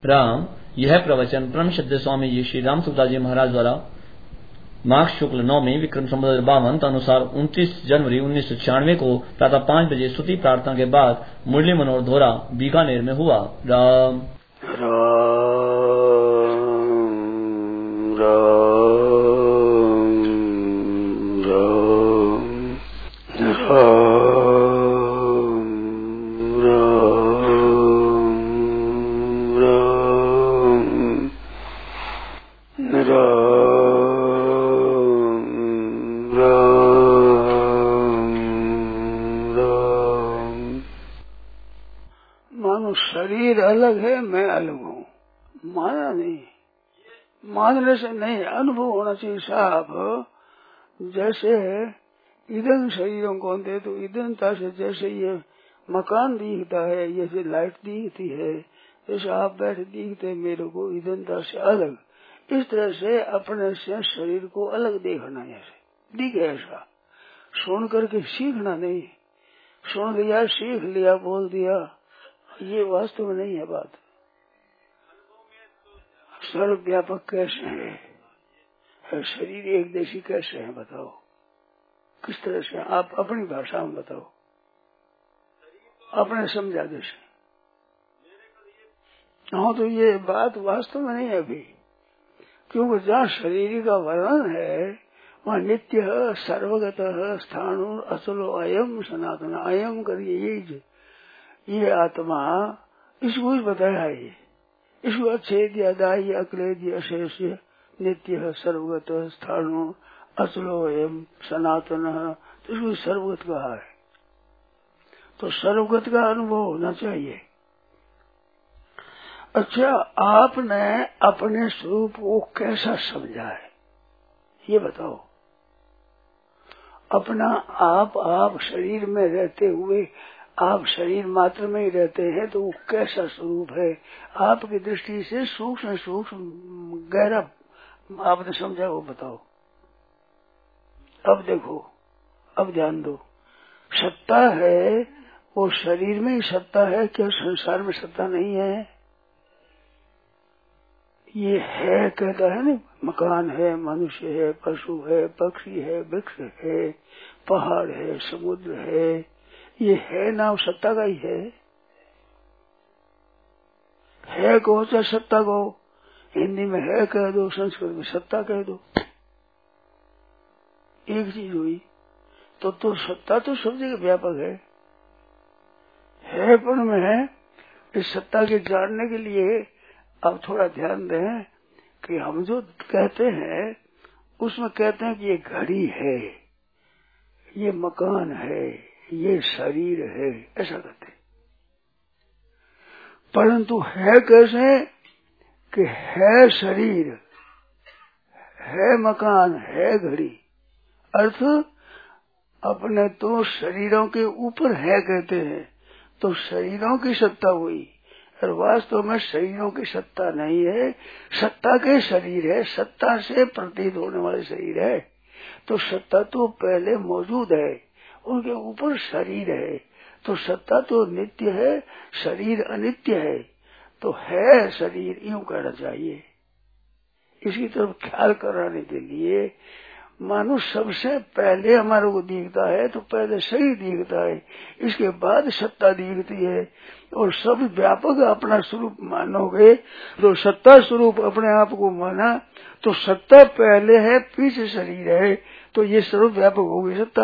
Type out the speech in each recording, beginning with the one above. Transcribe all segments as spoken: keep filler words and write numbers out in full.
राम। यह प्रवचन परम श्रद्धेय स्वामी जी श्री राम सुखदास जी महाराज द्वारा माघ शुक्ल नौमी विक्रम संवत बावन अनुसार उनतीस जनवरी उन्नीस सौ छियानवे को प्रातः पांच बजे स्तुति प्रार्थना के बाद मुरली मनोहर धोरा बीकानेर में हुआ। राम राम राम राम शरीर अलग है, मैं अलग हूँ, माना नहीं। मानने से नहीं, अनुभव होना चाहिए साहब। जैसे ईंधन शरीरों को दे तो ईंधनता से जैसे ये मकान दिखता है, जैसे लाइट दिखती है, जैसे आप बैठे दिखते मेरे को ईंधनता से अलग, इस तरह से अपने से शरीर को अलग देखना। जैसे दिखे ऐसा सुन करके सीखना नहीं। सुन लिया, सीख लिया, बोल दिया, ये वास्तव में नहीं है बात। सर्वव्यापक कैसे है, शरीर एक देशी कैसे है, बताओ किस तरह से? आप अपनी भाषा में बताओ, अपने समझा जैसे। हाँ, तो ये बात वास्तव में नहीं है अभी, क्योंकि जहाँ शरीर का वर्णन है वहाँ नित्य सर्वगत स्थाणु अचलो अयम सनातन अयम करिए, यही ये आत्मा, इसको ही बताया है। ये इसको अच्छेद दाह्य अक्लेद अशेष नित्य सर्वगत स्थाणु अचलो एवं सनातन, तो इसको सर्वगत कहा है। तो सर्वगत का अनुभव होना चाहिए। अच्छा, आपने अपने स्वरूप को कैसा समझा है ये बताओ। अपना आप आप शरीर में रहते हुए आप शरीर मात्र में ही रहते हैं, तो वो कैसा स्वरूप है आपकी दृष्टि से? सूक्ष्म सूक्ष्म गहरा आपने समझा, वो बताओ। अब देखो, अब ध्यान दो। सत्ता है वो शरीर में ही सत्ता है, क्या संसार में सत्ता नहीं है? ये है कहता है ना, मकान है, मनुष्य है, पशु है, पक्षी है, वृक्ष है, पहाड़ है, समुद्र है, ये है ना, सत्ता का ही है। है कहो चाहे सत्ता कहो, हिंदी में है कह दो, संस्कृत में सत्ता कह दो, एक चीज हुई। तो तो सत्ता तो सब जगह व्यापक है। है पण में है। इस सत्ता के जानने के लिए अब थोड़ा ध्यान दें कि हम जो कहते हैं उसमें कहते हैं कि ये घड़ी है, ये मकान है, ये शरीर है, ऐसा कहते हैं। परंतु है कैसे कि है शरीर, है मकान, है घड़ी, अर्थ अपने तो शरीरों के ऊपर है कहते हैं, तो शरीरों की सत्ता हुई, और वास्तव में शरीरों की सत्ता नहीं है, सत्ता के शरीर है, सत्ता से प्रतीत होने वाले शरीर है। तो सत्ता तो पहले मौजूद है, उनके ऊपर शरीर है, तो सत्ता तो नित्य है, शरीर अनित्य है, तो है शरीर, यूं कहना चाहिए। इसकी तरफ ख्याल कराने के लिए मानो सबसे पहले हमारे को दिखता है तो पहले शरीर दिखता है, इसके बाद सत्ता दिखती है। और सब व्यापक अपना स्वरूप मानोगे तो सत्ता स्वरूप अपने आप को माना तो सत्ता पहले है, पीछे शरीर है, तो ये सर्व व्यापक होगी सत्ता।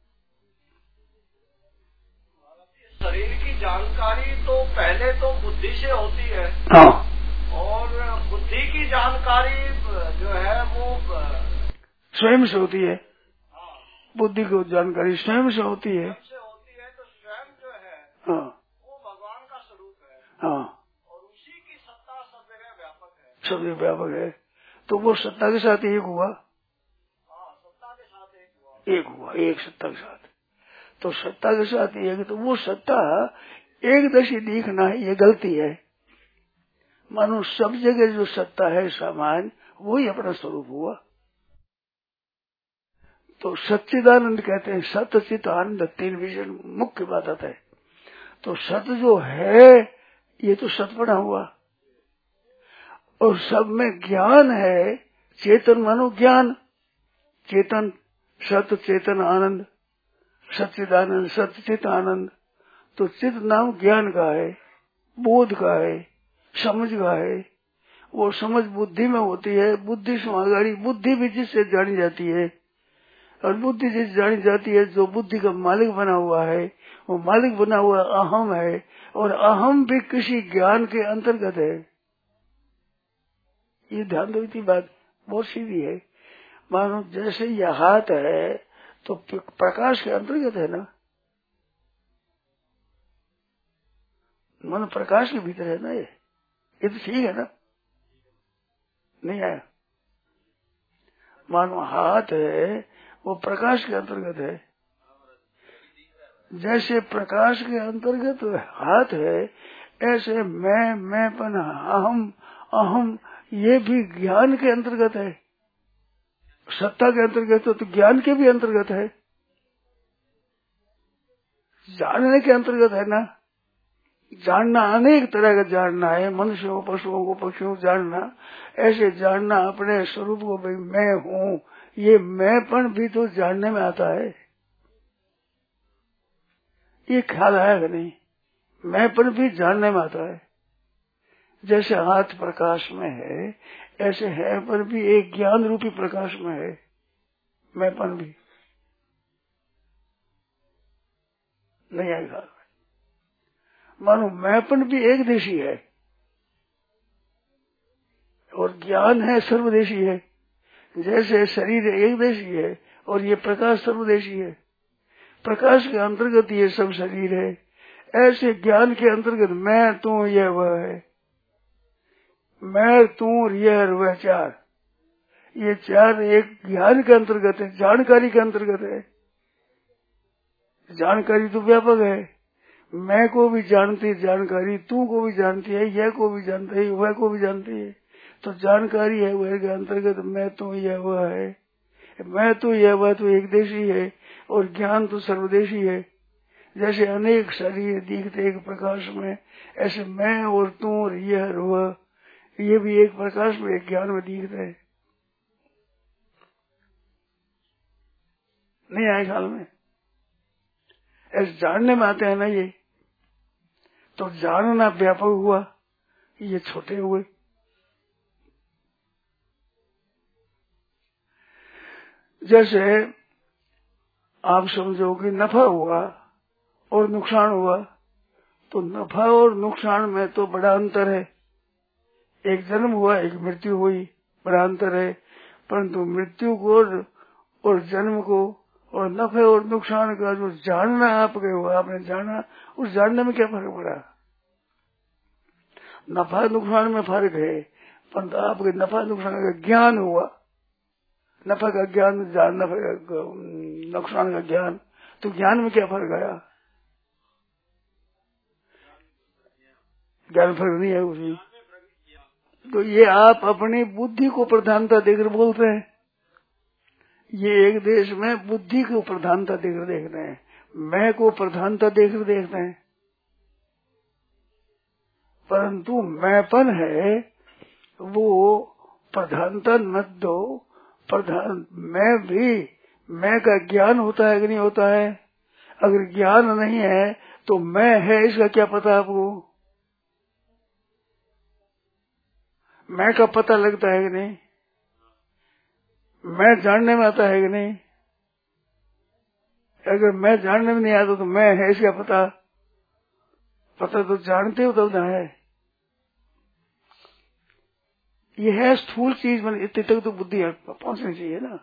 शरीर की जानकारी तो पहले तो बुद्धि से होती है। हाँ, और बुद्धि की जानकारी जो है वो स्वयं से होती है। बुद्धि की जानकारी स्वयं से होती है। से होती है तो स्वयं जो है हाँ, वो भगवान का स्वरूप है। हाँ, और उसी की सत्ता सब जगह व्यापक है। सब जगह व्यापक है, तो वो सत्ता के साथ एक हुआ। हाँ, सत्ता के साथ एक हुआ, एक हुआ, एक सत्ता के साथ। तो सत्ता के साथ एक, तो वो सत्ता एक दशी दिखना है, ये गलती है। मानो सब जगह जो सत्ता है सामान्य, वही अपना स्वरूप हुआ। तो सच्चिदानंद कहते हैं, सत्य चित आनंद, तीन विषय मुख्य बात आता है। तो सत्य जो है ये तो सत बना हुआ, और सब में ज्ञान है। चेतन मानो ज्ञान, चेतन सत चेतन आनंद, सच्चिदानंद सत्य चित आनंद। तो चित नाम ज्ञान का है, बोध का है, समझ का है। वो समझ बुद्धि में होती है। बुद्धि समागाड़ी, बुद्धि भी जिससे जानी जाती है, और बुद्धि जिससे जानी जाती है जो बुद्धि का मालिक बना हुआ है, वो मालिक बना हुआ अहम है। और अहम भी किसी ज्ञान के अंतर्गत है। ये ध्यान दो, इतनी बात बहुत सीधी है। मानो जैसे यह हाथ है तो प्रकाश के अंतर्गत है ना, मन प्रकाश के भीतर है ना। ये ये तो ठीक है ना, नहीं आया। मानो हाथ है वो प्रकाश के अंतर्गत है। जैसे प्रकाश के अंतर्गत हाथ है, ऐसे मैं मैंपन अहम अहम ये भी ज्ञान के अंतर्गत है। सत्ता के अंतर्गत हो तो ज्ञान के भी अंतर्गत है, जानने के अंतर्गत है ना। जानना अनेक तरह का जानना है, मनुष्यों पशुओं को पक्षियों को जानना। ऐसे जानना अपने स्वरूप को भाई मैं हूँ, ये मैंपन भी तो जानने में आता है। ये ख्याल आया कि नहीं? मैंपन भी जानने में आता है। जैसे हाथ प्रकाश में है, ऐसे है पर भी एक ज्ञान रूपी प्रकाश में है मैंपन भी। नहीं आएगा। मानो मैंपन भी एक देशी है और ज्ञान है सर्वदेशी है। जैसे शरीर एक देशी है और ये प्रकाश सर्वदेशी है। प्रकाश के अंतर्गत ये सब शरीर है, ऐसे ज्ञान के अंतर्गत मैं तू यह वह है। मैं तू यह और वह चार, ये चार एक ज्ञान के अंतर्गत है, जानकारी के अंतर्गत है। जानकारी तो व्यापक है। मैं को भी जानती जानकारी, तू को भी जानती है, यह को भी जानती है, वह को भी जानती है। तो जानकारी है वह के अंतर्गत मैं तो यह वह है। मैं तो यह वह तो एक देशी है और ज्ञान तो सर्वदेशी है। जैसे अनेक शरीर दिखते एक प्रकाश में, ऐसे मैं और तू और यह और वह ये भी एक प्रकाश में एक ज्ञान में दिखते हैं। नहीं आए ख्याल में? ऐसे जानने में आते हैं ना ये। तो जानना व्यापक हुआ, ये छोटे हुए। जैसे आप समझो कि नफा हुआ और नुकसान हुआ, तो नफा और नुकसान में तो बड़ा अंतर है। एक जन्म हुआ, एक मृत्यु हुई, बड़ा अंतर है। परंतु मृत्यु को और जन्म को और नफे और नुकसान का जो जानना आपके हुआ, आपने जाना, उस जानने में क्या फर्क पड़ा? नफा नुकसान में फर्क है, परंतु आपके नफा नुकसान का ज्ञान हुआ। नफा का ज्ञान, नफे का नुकसान का ज्ञान, तो ज्ञान में क्या फर्क आया? ज्ञान फर्क नहीं है उसमें। तो ये आप अपनी बुद्धि को प्रधानता देकर बोलते हैं। ये एक देश में बुद्धि को प्रधानता देकर देखते हैं, मैं को प्रधानता देकर देखते हैं। परंतु मैंपन है वो प्रधानता मत दो। प्रधान मैं भी, मैं का ज्ञान होता है कि नहीं होता है? अगर ज्ञान नहीं है तो मैं है इसका क्या पता आपको? मैं का पता लगता है कि नहीं? मैं जानने में आता है कि नहीं? अगर मैं जानने में नहीं आता तो मैं है इसका पता? पता तो जानते हो तब ना है। ये है स्थूल चीज, मैंने इतने तक तो बुद्धि पहुंचनी चाहिए ना।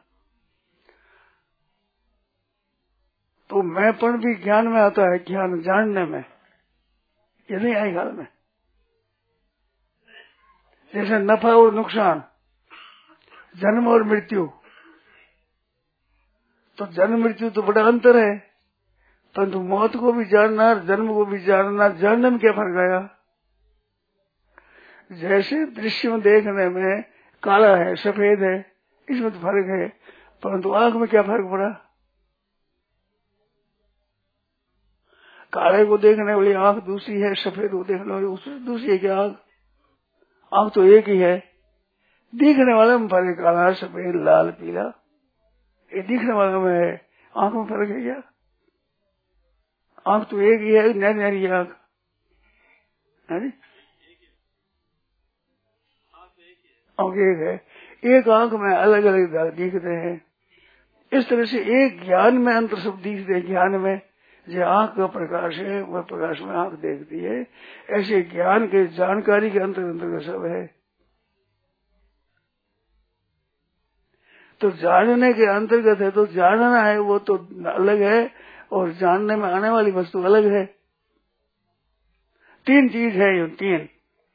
तो मैंपन भी ज्ञान में आता है, ज्ञान जानने में। ये नहीं आए ख्याल में? जैसे नफा और नुकसान, जन्म और मृत्यु, तो जन्म मृत्यु तो बड़ा अंतर है। परंतु मौत को भी जानना और जन्म को भी जानना, जानने में क्या फर्क आया? जैसे दृश्य में देखने में काला है सफेद है, इसमें तो फर्क है, परंतु आंख में क्या फर्क पड़ा? काले को देखने वाली आंख दूसरी है, सफेद को देखने वाली दूसरी है। क्या आंख? आंख तो एक ही है, दिखने वाले में फर्क, काला सफेद लाल पीला, ये दिखने वाले में है, आंख में फर्क है क्या? आंख तो एक ही है, नैन नैनी आंख है, आंख एक है, एक आंख में अलग अलग दिखते हैं। इस तरह से एक ज्ञान में अंतर सब दिखते हैं। ज्ञान में जो आंख का प्रकाश है वह प्रकाश में आंख देखती है, ऐसे ज्ञान के जानकारी के अंतर अंतर सब है। तो जानने के अंतर्गत है, तो जानना है वो तो अलग है और जानने में आने वाली वस्तु अलग है। तीन चीज है ये, तीन,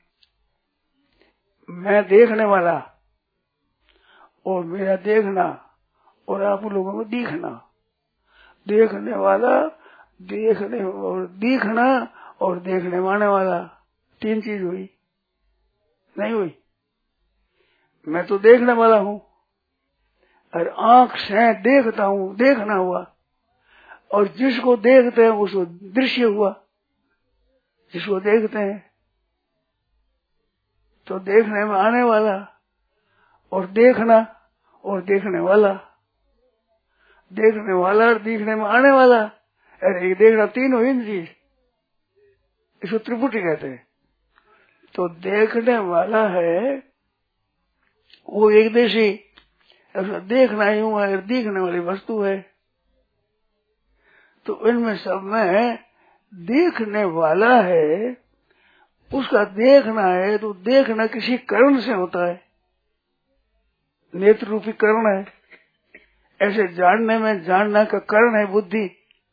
मैं देखने वाला और मेरा देखना और आप लोगों को दिखना। देखने वाला, देखने और दिखना और देखने माने वाला, तीन चीज हुई नहीं हुई? मैं तो देखने वाला हूँ और आंख से देखता हूँ, देखना हुआ, और जिसको देखते हैं उसको दृश्य हुआ, जिसको देखते हैं तो देखने में आने वाला और देखना और देखने वाला, देखने वाला और दिखने में आने वाला। अरे ये देखना तीन हुई ना चीज, इसको त्रिपुटी कहते हैं। तो देखने वाला है वो एक देशी, देखना ही हुआ है, दिखने वाली वस्तु है। तो इनमें सब में देखने वाला है, उसका देखना है, तो देखना किसी कर्ण से होता है, नेत्र रूपी कर्ण है। ऐसे जानने में जानना का कर्ण है बुद्धि,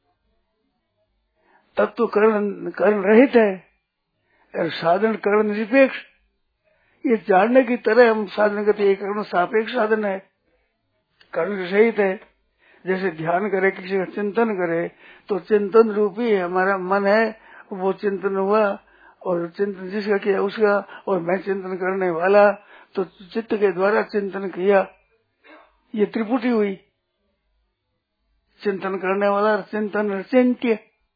तब तो कर्ण कर्ण रहित है और साधन कर्ण निरपेक्ष। ये जानने की तरह हम साधन करते, एक कर्ण सापेक्ष साधन है, कर्ण सहित है। जैसे ध्यान करे, किसी का चिंतन करे, तो चिंतन रूपी हमारा मन है, वो चिंतन हुआ, और चिंतन जिसका किया उसका, और मैं चिंतन करने वाला, तो चित्त के द्वारा चिंतन किया, ये त्रिपुटी हुई। चिंतन करने वाला, चिंतन चिंत्य,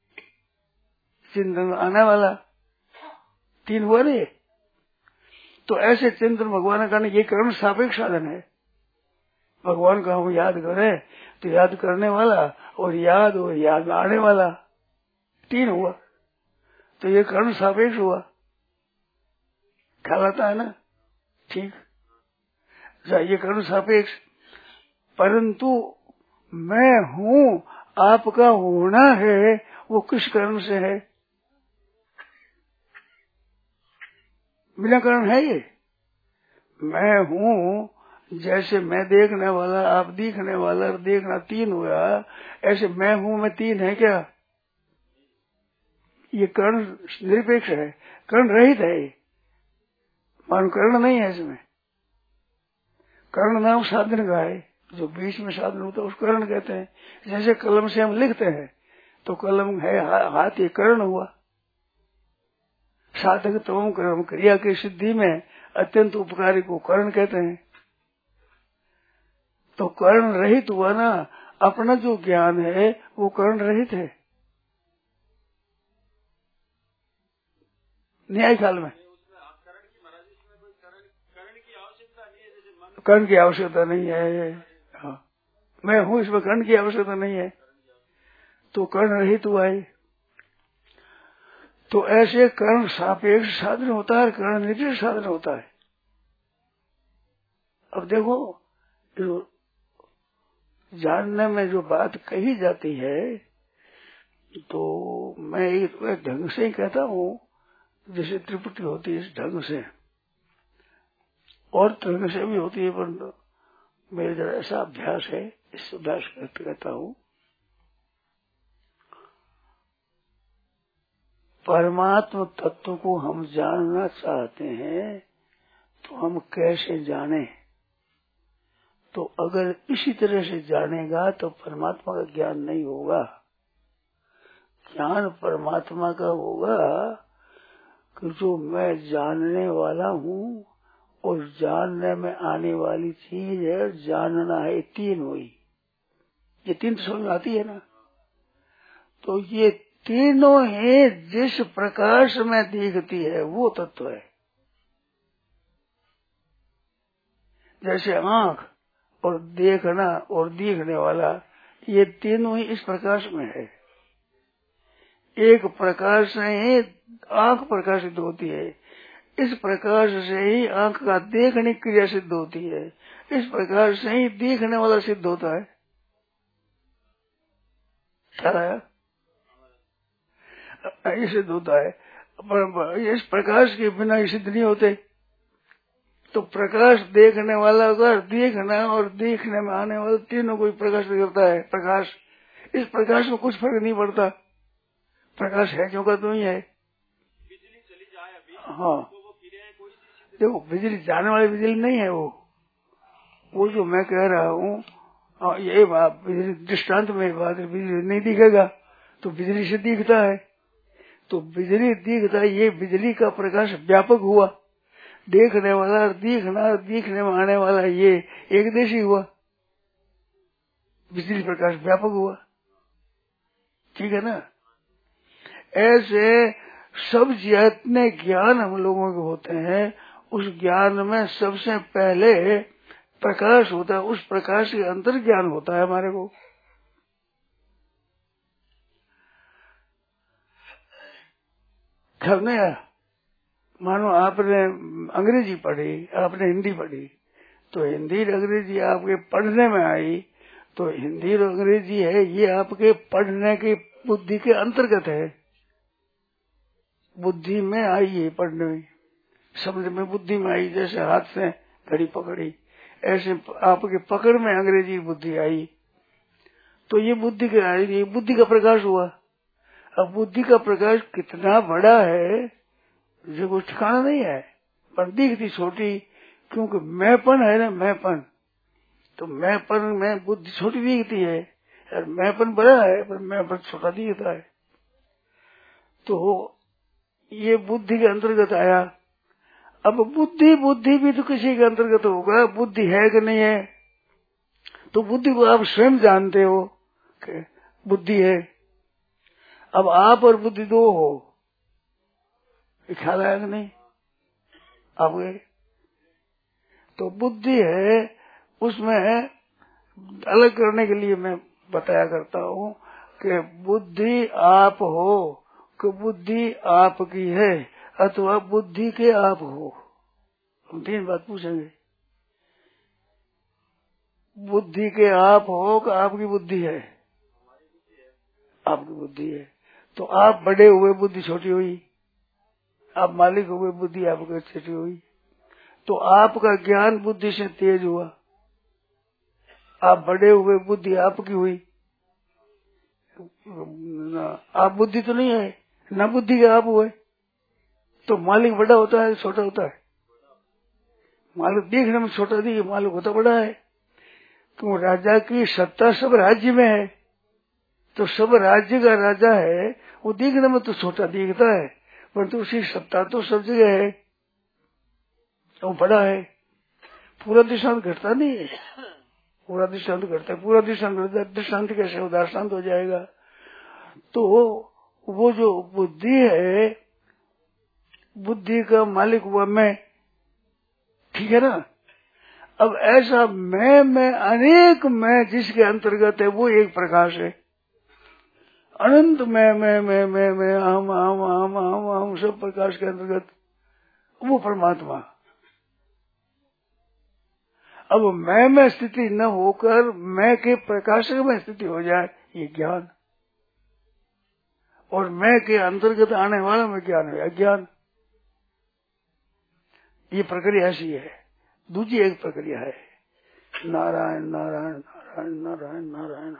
चिंतन आने वाला, तीन हुआ रे। तो ऐसे चिंतन भगवान का ये कर्म सापेक्ष साधन है। भगवान का हम याद करें तो याद करने वाला और याद और याद आने वाला, तीन हुआ। तो ये कर्म सापेक्ष हुआ, ख्याल आता है ना? ठीक, ये कर्म सापेक्ष। परंतु मैं हूँ, आपका होना है, वो किस कर्म से है? बिना कर्म है ये। मैं हूँ, जैसे मैं देखने वाला, आप दिखने वाला, देखना तीन हुआ, ऐसे मैं हूँ में तीन है क्या? ये कर्ण निरपेक्ष है, कर्ण रहित है, मान कर्ण नहीं है इसमें। कर्ण नाम साधन का है, जो बीच में साधन होता है उसको कर्ण कहते हैं। जैसे कलम से हम लिखते हैं तो कलम है, हाथ ये कर्ण हुआ। साधक तमाम कर्म क्रिया की सिद्धि में अत्यंत उपकारी को कर्ण कहते हैं। तो कर्ण रहित हुआ ना, अपना जो ज्ञान है वो कर्ण रहित है। न्याय काल में कर्ण की आवश्यकता नहीं है। हाँ, मैं हूँ, इसमें कर्ण की आवश्यकता नहीं है, तो कर्ण रहित हुआ है। तो ऐसे कर्ण सापेक्ष साधन होता है, कर्ण निरपेक्ष साधन होता है। अब देखो, जो जानने में जो बात कही जाती है, तो मैं एक ढंग से ही कहता हूँ, जैसे त्रिपुटी होती है इस ढंग से, और ढंग से भी होती है, पर मेरे जरा ऐसा अभ्यास है, इस अभ्यास करते कहता हूँ। परमात्म तत्व को हम जानना चाहते हैं तो हम कैसे जाने? तो अगर इसी तरह से जानेगा तो परमात्मा का ज्ञान नहीं होगा। ज्ञान परमात्मा का होगा कि जो मैं जानने वाला हूँ और जानने में आने वाली चीज है, जानना है, तीन हुई। ये तीन तो समझ आती है ना? तो ये तीनों ही जिस प्रकाश में दिखती है वो तत्व है। जैसे आंख और देखना और दिखने वाला, ये तीनों ही इस प्रकाश में है। एक प्रकाश से ही आंख प्रकाशित होती है, इस प्रकाश से ही आंख का देखने की क्रिया सिद्ध होती है, इस प्रकार से ही देखने वाला सिद्ध होता है। क्या है? ये सिद्ध होता है। पर इस प्रकाश के बिना ये सिद्ध नहीं होते। तो प्रकाश देखने वाला अगर देखना और देखने में आने वाला तीनों को प्रकाश करता है। प्रकाश, इस प्रकाश में कुछ फर्क नहीं पड़ता। प्रकाश है क्यों का तो ही है। बिजली चली जाए अभी, हाँ, तो वो क्रियाएं कोई सी देखो बिजली जाने वाली बिजली नहीं है वो वो जो मैं कह रहा हूँ ये बात बिजली दृष्टांत में बात बिजली नहीं दिखेगा तो बिजली से दिखता है। तो बिजली दिखता है, ये बिजली का प्रकाश व्यापक हुआ। देखने वाला दिखना, दिखने में आने वाला ये एक देशी हुआ। बिजली प्रकाश व्यापक हुआ। ठीक है ना। ऐसे सब जितने ज्ञान हम लोगों के होते हैं, उस ज्ञान में सबसे पहले प्रकाश होता है। उस प्रकाश के अंतर ज्ञान होता है हमारे को। खबर नहीं है। मानो आपने अंग्रेजी पढ़ी, आपने हिंदी पढ़ी, तो हिंदी और अंग्रेजी आपके पढ़ने में आई, तो हिंदी और अंग्रेजी है ये आपके पढ़ने की बुद्धि के अंतर्गत है। बुद्धि में आई है, पढ़ने में, समझ में, बुद्धि में आई। जैसे हाथ से घड़ी पकड़ी, ऐसे आपके पकड़ में अंग्रेजी बुद्धि आई, तो ये बुद्धि का आई, ये बुद्धि का प्रकाश हुआ। अब बुद्धि का प्रकाश कितना बड़ा है जो कुछ ठिकाना नहीं है, पर दिखती छोटी, क्योंकि मैंपन है ना, मैंपन। तो मैंपन में बुद्धि छोटी दिखती है और मैंपन बड़ा है पर मैंपन छोटा दिखता है। तो ये बुद्धि के अंतर्गत आया। अब बुद्धि बुद्धि भी तो किसी के अंतर्गत होगा। बुद्धि है कि नहीं है, तो बुद्धि को आप स्वयं जानते हो कि बुद्धि है। अब आप और बुद्धि दो हो, ख्याल आया कि नहीं आपके। तो बुद्धि है, उसमें अलग करने के लिए मैं बताया करता हूँ कि बुद्धि आप हो कि बुद्धि आपकी है, अथवा बुद्धि के आप हो। हम तीन बात पूछेंगे। बुद्धि के आप हो कि आपकी बुद्धि है? आपकी बुद्धि है। तो आप बड़े हुए, बुद्धि छोटी हुई। आप मालिक हुए, बुद्धि आपकी छोटी हुई। तो आपका ज्ञान बुद्धि से तेज हुआ। आप बड़े हुए, बुद्धि आपकी हुई। आप बुद्धि तो नहीं है, न बुद्धि के आप हुए। तो मालिक बड़ा होता है छोटा होता है? मालिक देखने में छोटा दिखे, मालिक होता बड़ा है। क्यों? राजा की सत्ता सब राज्य में है, तो सब राज्य का राजा है, वो देखने में तो छोटा दिखता है, परंतु उसकी सत्ता तो सब जगह है, वो बड़ा है। पूरा दृष्टांत घटता नहीं है, पूरा दृष्टांत घटता है। पूरा दृष्टांत दृष्टांत कैसे हो, दृष्टांत हो जाएगा। तो वो जो बुद्धि है, बुद्धि का मालिक हुआ मैं, ठीक है ना। अब ऐसा मैं में अनेक मैं जिसके अंतर्गत है, वो एक प्रकाश है। अनंत मैं मैं मैं मैं मैं हम हम हम हम हम सब प्रकाश के अंतर्गत वो परमात्मा। अब मैं में स्थिति न होकर मैं के प्रकाशक में स्थिति हो जाए, ये ज्ञान। और मैं के अंतर्गत आने वाला में ज्ञान है, अज्ञान। ये प्रक्रिया ऐसी है। दूसरी एक प्रक्रिया है नारायण नारायण नारायण नारायण नारायण।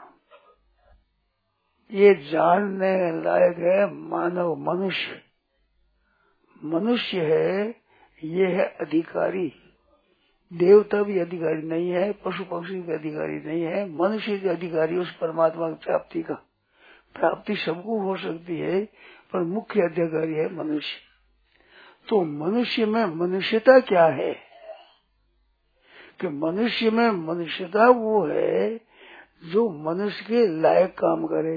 ये जानने लायक है मानव, मनुष्य। मनुष्य है, ये है अधिकारी। देवता भी अधिकारी नहीं है, पशु पक्षी भी अधिकारी नहीं है। मनुष्य के अधिकारी उस परमात्मा की प्राप्ति का। प्राप्ति सबको हो सकती है, पर मुख्य अधिकारी है मनुष्य। तो मनुष्य में मनुष्यता क्या है कि मनुष्य में मनुष्यता वो है जो मनुष्य के लायक काम करे।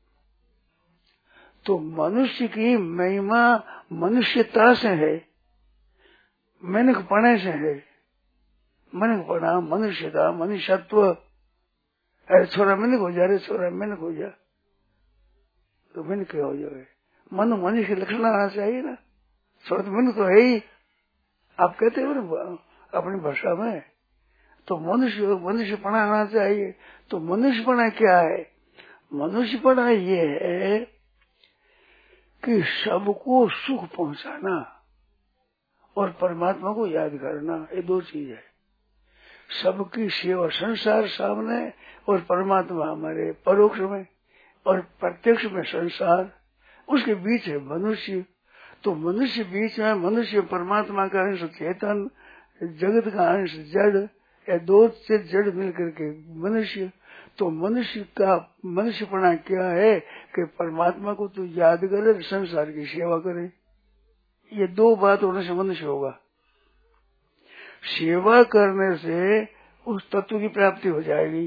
तो मनुष्य की महिमा मनुष्यता से है, मेनकपणे से है, मनकपना, मनुष्यता, मनुष्यत्व। अरे छोरा मिनक हो जा, रे छोरा मिनक हो जा, तो मिनक क्या हो जाए? मन मनुष्य के लक्षण आना चाहिए ना। छोरा तो मिनक तो है ही, आप कहते हो ना अपनी भाषा में, तो मनुष्य मनुष्यपना आना चाहिए। तो मनुष्यपना क्या है? मनुष्यपना ये है कि सबको सुख पहुंचाना और परमात्मा को याद करना, ये दो चीज है। सबकी सेवा, संसार सामने और परमात्मा हमारे परोक्ष में और प्रत्यक्ष में संसार, उसके बीच है मनुष्य। तो मनुष्य बीच में, मनुष्य परमात्मा का अंश चेतन, जगत का अंश जड़, ये दो से जड़ मिलकर के मनुष्य। तो मनुष्य का मनुष्यपना क्या है कि परमात्मा को तो याद करे, संसार की सेवा करे। ये दो बात होने से मनुष्य होगा। सेवा करने से उस तत्व की प्राप्ति हो जाएगी।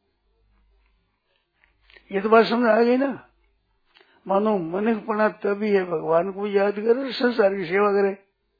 ये तो बात समझ आ गई ना। मानो मनुष्यपना तभी है भगवान को याद करे, संसार की सेवा करे।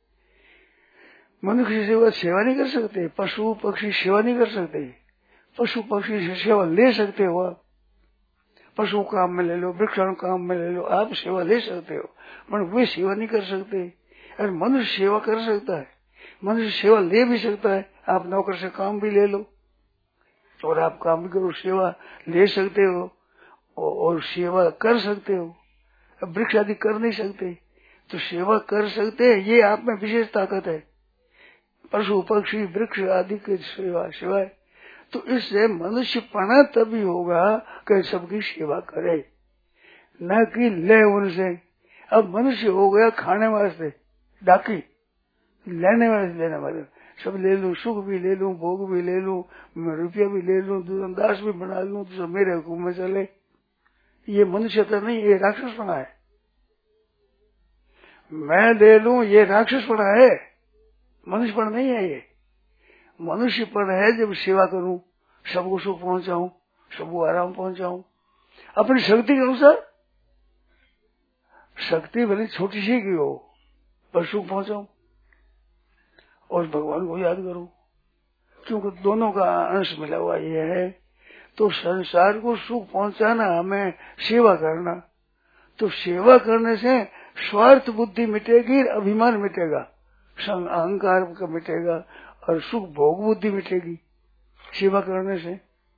मनुष्य सेवा सेवा नहीं कर सकते, पशु पक्षी सेवा नहीं कर सकते। पशु पक्षी से सेवा ले सकते हो आप, पशु काम में ले लो, वृक्षाणु काम में ले लो, आप सेवा ले सकते हो, पर वे सेवा नहीं कर सकते। अरे मनुष्य सेवा कर सकता है, मनुष्य सेवा ले भी सकता है। आप नौकर से काम भी ले लो और आप काम भी करो, सेवा ले सकते हो और सेवा कर सकते हो। अब वृक्ष आदि कर नहीं सकते तो सेवा कर सकते हैं, ये आप में विशेष ताकत है। पशु पक्षी वृक्ष आदि की सेवा सेवा तो इससे मनुष्यपना तभी होगा कि सबकी सेवा करे, न कि ले उनसे। अब मनुष्य हो गया खाने वास्ते डाकी, लेने वाले लेने वाले, सब ले लूं, सुख भी ले लूं, भोग भी ले लूं, रुपया भी ले लूं, दुकानदार भी बना लूं, तो सब मेरे हुक्म में चले। ये मनुष्यता नहीं, ये राक्षसपना है। मैं ले लूं, ये राक्षसपना है, मनुष्यपना नहीं है। ये मनुष्यपन है जब सेवा करूं, सबको सुख पहुंचाऊं, सबको आराम पहुंचाऊं अपनी शक्ति के अनुसार। शक्ति भले छोटी सी की हो पर सुख पहुंचाऊं और भगवान को याद करूं, क्योंकि दोनों का अंश मिला हुआ ये है। तो संसार को सुख पहुंचाना हमें सेवा करना, तो सेवा करने से स्वार्थ बुद्धि मिटेगी, अभिमान मिटेगा, अहंकार का मिटेगा और सुख भोग बुद्धि मिटेगी सेवा करने से।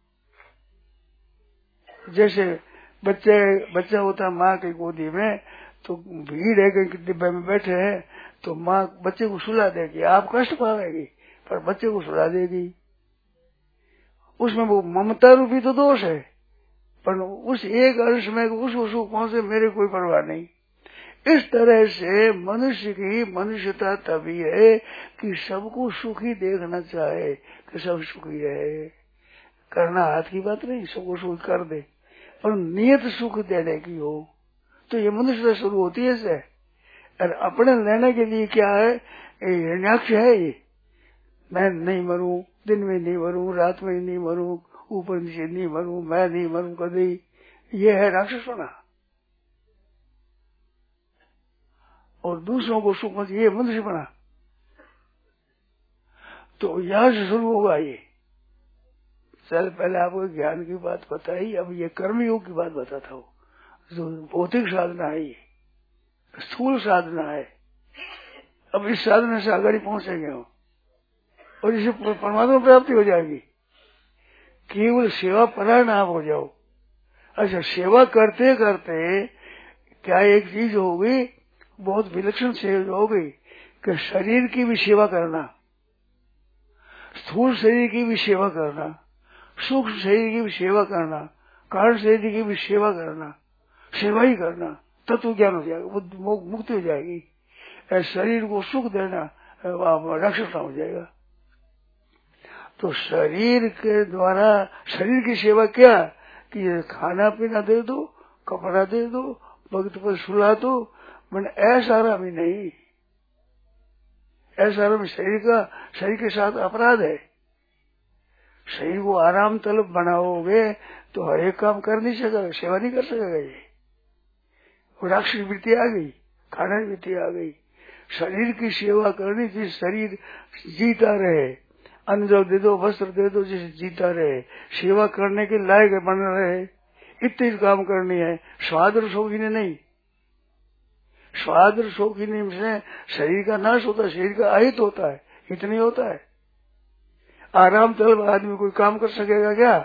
जैसे बच्चे बच्चा होता माँ की गोदी में, तो भीड़ है कहीं डिब्बे में बैठे हैं, तो माँ बच्चे को सुला देगी, आप कष्ट पाएगी पर बच्चे को सुला देगी। उसमें वो ममता रूपी तो दोष है, पर उस एक अंश में उसको सुख पहुंचे मेरे कोई परवाह नहीं। इस तरह से मनुष्य की मनुष्यता तभी है कि सबको सुखी देखना चाहे, कि सब सुखी रहे। करना हाथ की बात नहीं, सबको सुख कर दे, पर नियत सुख देने की हो, तो ये मनुष्यता शुरू होती है से। और अपने लेने के लिए क्या है, हिरण्याक्ष है ये, मैं नहीं मरूं, दिन में नहीं मरूं, रात में नहीं मरूं, ऊपर नीचे नहीं मरूं, मैं नहीं मरूं कभी, ये है राक्षसपना। और दूसरों को सुख पहुंचे, ये मनुष्यपना। तो यहां से शुरू होगा ये। चल पहले आपको ज्ञान की बात बताई, अब ये कर्मयोग की बात बताता हूँ। जो भौतिक साधना है, ये स्थूल साधना है। अब इस साधना से आगे पहुंचेंगे हम और इसे परमात्मा प्राप्ति हो जाएगी। केवल सेवा परायण आप हो जाओ। अच्छा, सेवा करते करते क्या एक चीज हो गई, बहुत विलक्षण सेवा हो गई कि शरीर की भी सेवा करना, स्थूल शरीर की भी सेवा करना, सूक्ष्म शरीर की भी सेवा करना, कारण शरीर की भी सेवा करना, सेवा ही करना, तत्व ज्ञान हो जाएगा, मुक्ति हो जाएगी। शरीर को सुख देना राक्षसता हो जाएगा। तो शरीर के द्वारा शरीर की सेवा क्या कि खाना पीना दे दो, कपड़ा दे दो, भक्त पर सुला दो, मैंने ऐसा आराम ही नहीं। ऐसा आराम शरीर का शरीर के साथ अपराध है। शरीर को आराम तलब बनाओगे तो हर एक काम कर नहीं सकेगा, सेवा नहीं कर सकेगा। ये राक्षस वृत्ति आ गई, खाना वृत्ति आ गई। शरीर की सेवा करनी थी, शरीर जीता रहे अन्न जल दे दो, वस्त्र दे दो, जिसे जीता रहे, सेवा करने के लायक बन रहे, इतने काम करनी है। स्वाद और शौकीनी नहीं, स्वाद और शौकीनी से शरीर का नाश होता है, शरीर का अहित होता है, इतना ही होता है। आराम तलब आदमी कोई काम कर सकेगा क्या?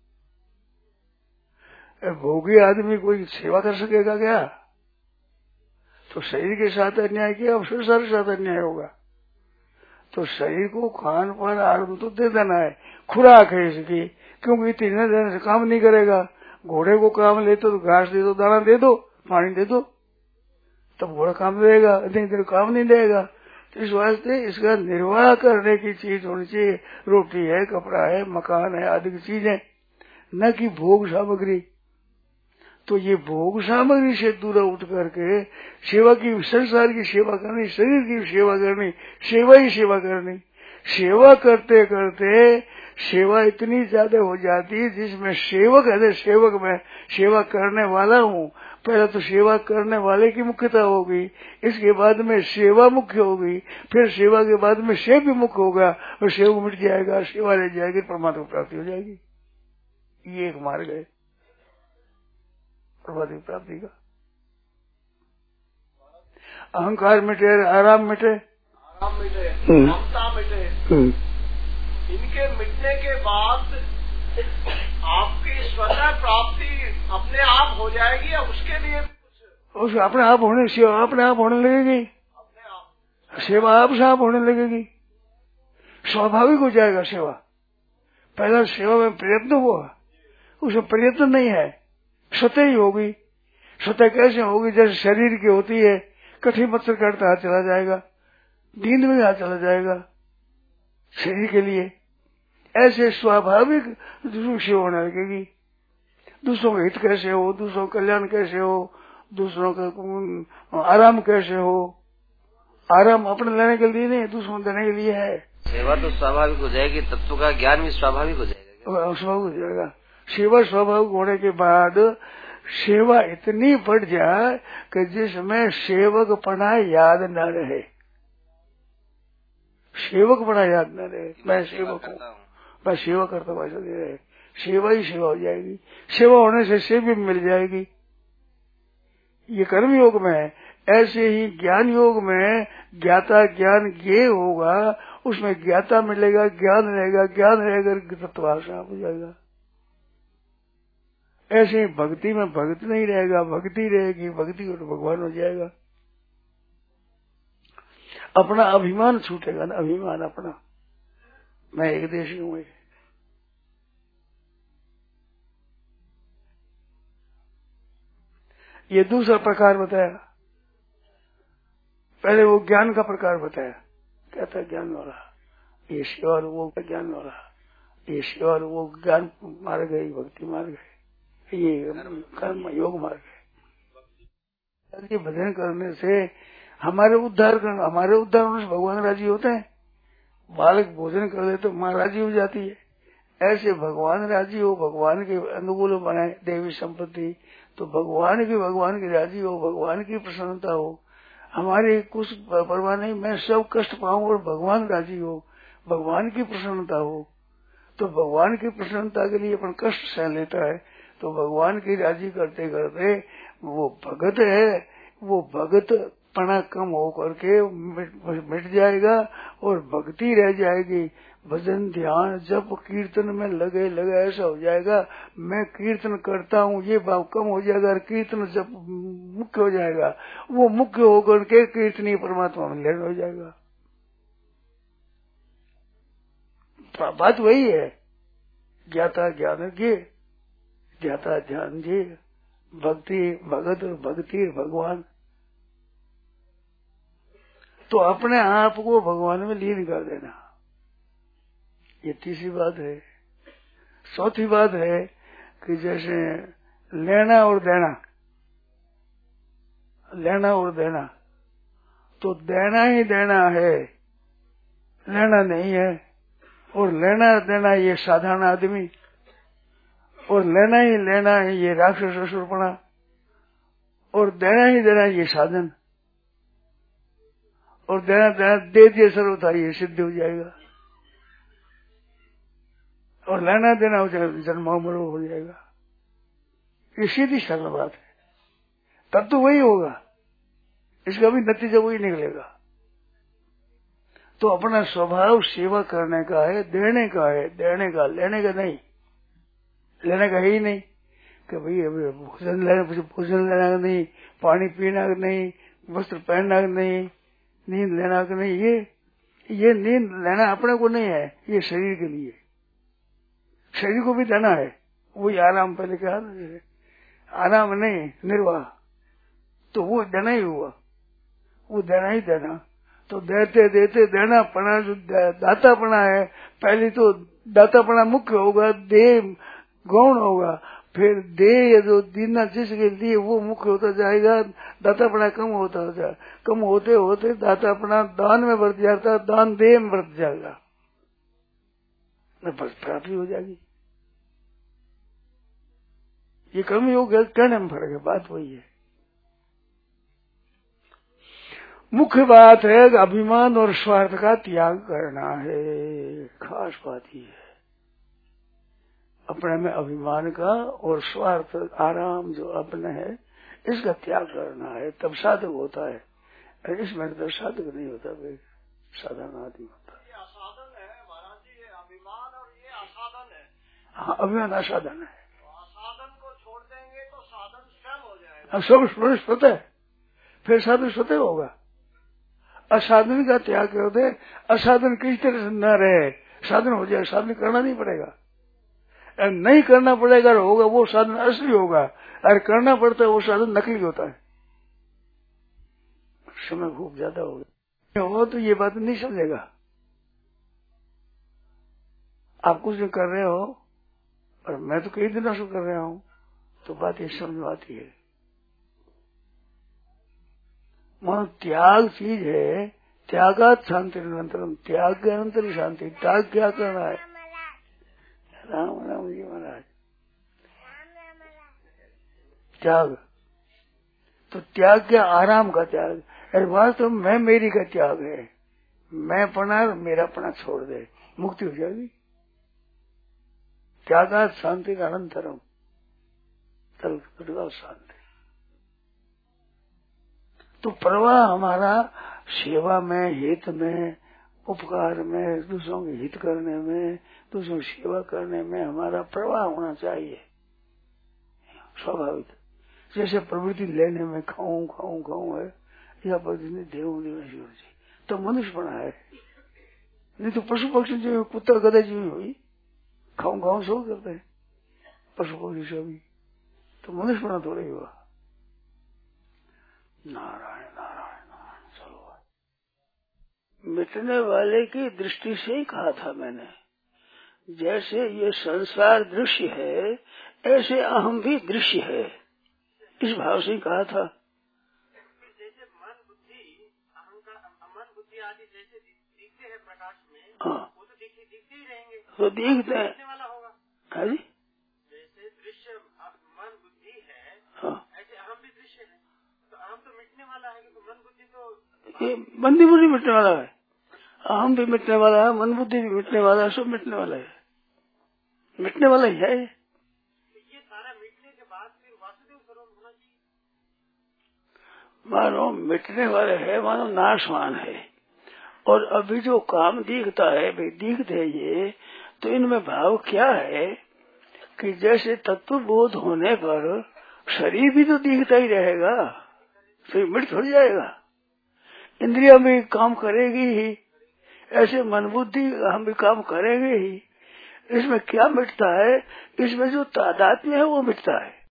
भोगी आदमी कोई सेवा कर सकेगा क्या? तो शरीर के साथ अन्याय किया, अब संसार के साथ अन्याय होगा। तो शरीर को खान पान आराम तो दे देना है, खुराक है इसकी, क्योंकि इतने देने से काम नहीं करेगा। घोड़े को काम ले तो घास दे दो, दाना दे दो, पानी दे दो, तब घोड़ा काम देगा, इतनी देर काम नहीं देगा। तो इस वास्ते इसका निर्वाह करने की चीज होनी चाहिए। रोटी है, कपड़ा है, मकान है, आदि की चीजें, न कि भोग सामग्री। तो ये भोग सामग्री से दूर उठ करके सेवा की, संसार की सेवा करनी, शरीर की सेवा करनी, सेवा ही सेवा करनी। सेवा करते करते सेवा इतनी ज्यादा हो जाती है जिसमें सेवक है, सेवक में सेवा करने वाला हूँ। पहले तो सेवा करने वाले की मुख्यता होगी, इसके बाद में सेवा मुख्य होगी, फिर सेवा के बाद में सेव भी मुख्य होगा, और सेव मिट जाएगा, सेवा रह जाएगी, परमात्मा प्राप्ति हो जाएगी। ये एक मार्ग है परमात्मा प्राप्ति का। अहंकार मिटे, आराम मिटे, आराम मिटे, ममता मिटे, इनके मिटने के बाद आपकी स्वतः प्राप्ति अपने आप हो जाएगी या उसके लिए कुछ? उस अपने आप होने, सेवा अपने आप होने लगेगी, अपने आप सेवा आप से आप होने लगेगी, स्वाभाविक हो जाएगा सेवा। पहला सेवा में प्रयत्न हुआ, उसमें प्रयत्न नहीं है, स्वतः ही होगी। स्वतः कैसे होगी? जैसे शरीर की होती है, कठिन मत्सर करता हाथ चला जाएगा, नींद में हाथ चला जाएगा शरीर के लिए। ऐसे स्वाभाविक दूसरों की सेवा होने लगेगी। दूसरों का हित कैसे हो, दूसरों का कल्याण कैसे हो, दूसरों का आराम कैसे हो। आराम अपने लेने के लिए नहीं, दूसरों को देने के लिए है। सेवा तो स्वाभाविक हो जाएगी, तत्व का ज्ञान भी स्वाभाविक हो जाएगा। स्वाभाविक हो जाएगा। सेवा स्वाभाविक होने के बाद सेवा इतनी बढ़ जाए कि जिसमें सेवक पना याद न रहे, सेवक पना याद न रहे, मैं सेवक हूँ, मैं सेवा करता हूँ, ऐसा नहीं रहे। सेवा ही सेवा हो जाएगी। सेवा होने से सेवा भी मिल जाएगी। ये कर्म योग में है। ऐसे ही ज्ञान योग में ज्ञाता ज्ञान ज्ञेय होगा, उसमें ज्ञाता मिलेगा, ज्ञान रहेगा, ज्ञान रहेगा, तत्वासा हो जाएगा। ऐसे ही भक्ति में भक्ति नहीं रहेगा, भक्ति रहेगी, भक्ति को तो भगवान हो जाएगा। अपना अभिमान छूटेगा ना, अभिमान अपना, मैं एक देशी हूँ। ये दूसरा प्रकार बताया। पहले वो ज्ञान का प्रकार बताया, कहता है ज्ञान वाला, ये सेवा और वो ज्ञान वाला, ये सेवा और वो ज्ञान मार्ग है, भक्ति मार्ग है, ये कर्म योग मार्ग है। ये भजन करने से हमारे उद्धार करना, हमारे उद्धार होने से भगवान राजी होते हैं। बालक भोजन कर ले तो माँ राजी हो जाती है। ऐसे भगवान राजी हो, भगवान के अनुकूल बनाए देवी संपत्ति, तो भगवान की भगवान की राजी हो, भगवान की प्रसन्नता हो। हमारे कुछ परवाह नहीं, मैं सब कष्ट पाऊं और भगवान राजी हो, भगवान की प्रसन्नता हो। तो भगवान की प्रसन्नता के लिए अपन कष्ट सह लेता है। तो भगवान की राजी करते करते वो भगत है, वो भगत पना कम हो करके मिट जाएगा और भक्ति रह जाएगी। भजन ध्यान जप कीर्तन में लगे लगे ऐसा हो जाएगा। मैं कीर्तन करता हूँ, ये भाव कम हो जाएगा और कीर्तन जप मुख्य हो जाएगा। वो मुख्य होकर के कीर्तनीय परमात्मा में लीन हो जाएगा। बात वही है, ज्ञाता ज्ञान ज्ञेय, ज्ञाता ध्यान ज्ञेय, भक्ति भगत और भक्ति भगवान। तो अपने आप को भगवान में लीन कर देना, ये तीसरी बात है। चौथी बात है कि जैसे लेना और देना, लेना और देना, तो देना ही देना है, लेना नहीं है। और लेना देना ये साधारण आदमी, और लेना ही लेना है ये राक्षस असुरपणा, और देना ही देना ये साधन, और देना देना दे दिए सर्वथा ये सिद्ध हो जाएगा। और लेना देना हो जाए जन्म मरो हो जाएगा। ये सीधी सरल बात है। तब तो वही होगा, इसका भी नतीजा वही निकलेगा। तो अपना स्वभाव सेवा करने का है, देने का है, देने का, लेने का नहीं। लेने का है ही नहीं कि भाई अभी भोजन लेना, भोजन लेना का नहीं, पानी पीना का नहीं, वस्त्र पहनना का नहीं, नींद लेना का नहीं। ये ये नींद लेना अपने को नहीं है, ये शरीर के लिए। शरीर को भी देना है, वही आराम पहले कहा ना, आराम नहीं निर्वाह, तो वो देना ही हुआ, वो देना ही देना। तो देते देते देना पना जो दाता पना है, पहले तो दाता पना मुख्य होगा, दे गौण होगा, फिर दे जो दीना जिसके लिए वो मुख्य होता जाएगा, दातापना कम होता जाए, कम होते होते दातापना दान में बढ़ जाता, दान दे में बढ़ जाएगा, बस प्राप्ति हो जाएगी। ये कर्म योग कहने में फर्क है, बात वही है। मुख्य बात है अभिमान और स्वार्थ का त्याग करना है, खास बात ही है। अपने में अभिमान का और स्वार्थ आराम जो अपने है इसका त्याग करना है, तब साधक होता है। इसमें तो साधक नहीं होता, भाई साधारण आदमी होता है। ये असाधन है महाराज जी, ये अभिमान और ये असाधन है। हाँ, अभिमान असाधन है। तो असाधन को छोड़ देंगे तो साधन स्वयं हो जाएगा। अब सब पुरुष स्वतः, फिर साधन स्वतः होगा। असाधन का त्याग करते, असाधन किस तरह से न रहे, साधन हो जाए। साधन करना नहीं पड़ेगा, नहीं करना पड़ेगा होगा वो साधन असली होगा, और करना पड़ता है वो साधन नकली होता है। समय खूब ज्यादा हो गया हो तो ये बात नहीं समझेगा। आप कुछ नहीं कर रहे हो और मैं तो कई दिनों से कर रहा हूं, तो बात ये समझ में आती है। मानो त्याग चीज है, त्यागात शांति निरंतरम, त्याग के अंतर ही शांति। त्याग क्या करना है? राम राम जी महाराज, त्याग तो त्याग क्या? आराम का त्याग। अरे वास्तव में मैं मेरी का त्याग है, मैं पना मेरा पना छोड़ दे, मुक्ति हो जाएगी। त्यागात शांति का अनंतरम, तल शांति। तो प्रवाह हमारा सेवा में, हित में, उपकार में, दूसरों के हित करने में, दूसरों की सेवा करने में हमारा प्रवाह होना चाहिए स्वाभाविक। जैसे प्रवृत्ति लेने में खाऊं खाऊं खाऊं है, या प्रवृत्ति देव देव तो मनुष्य बना है। नहीं तो पशु पक्षी जो कुत्ता गधा जो हुई खाऊं खाऊं सो करते हैं, पशु पक्षी से भी तो मनुष्य बना थोड़ा ही हुआ। नारायण नारायण नारायण। चलो, मिटने वाले की दृष्टि से ही कहा था मैंने, जैसे ये संसार दृश्य है ऐसे अहम भी दृश्य है, इस भाव से ही कहा था। जैसे मन बुद्धि अहंकार, मन बुद्धि आदि जैसे दिखते हैं प्रकाश में, हाँ, वो तो दिखते दिखते ही रहेंगे, तो दिखते हैं वाला होगा। हाँ जी, जैसे दृश्य मन बुद्धि है, हाँ, ऐसे अहम भी दृश्य है। तो अहम तो मिटने वाला है, क्योंकि मन बुद्धि तो ये बंदी बुद्धि मिटने वाला है, अहम भी मिटने वाला है, मन बुद्धि भी मिटने वाला है, सब मिटने वाला है, मिटने वाला ही है। ये सारा मिटने के बाद फिर वासुदेव स्वरूप होना चाहिए। मानो मिटने वाले है, मानो नाशवान है। और अभी जो काम दिखता है, भाई दिखते है ये, तो इनमें भाव क्या है कि जैसे तत्व बोध होने पर शरीर भी तो दिखता ही रहेगा, तो मिट हो जाएगा। इंद्रिया भी काम करेगी ही, ऐसे मन बुद्धि हम भी काम करेंगे ही। इसमें क्या मिटता है? इसमें जो तादात्म्य है वो मिटता है।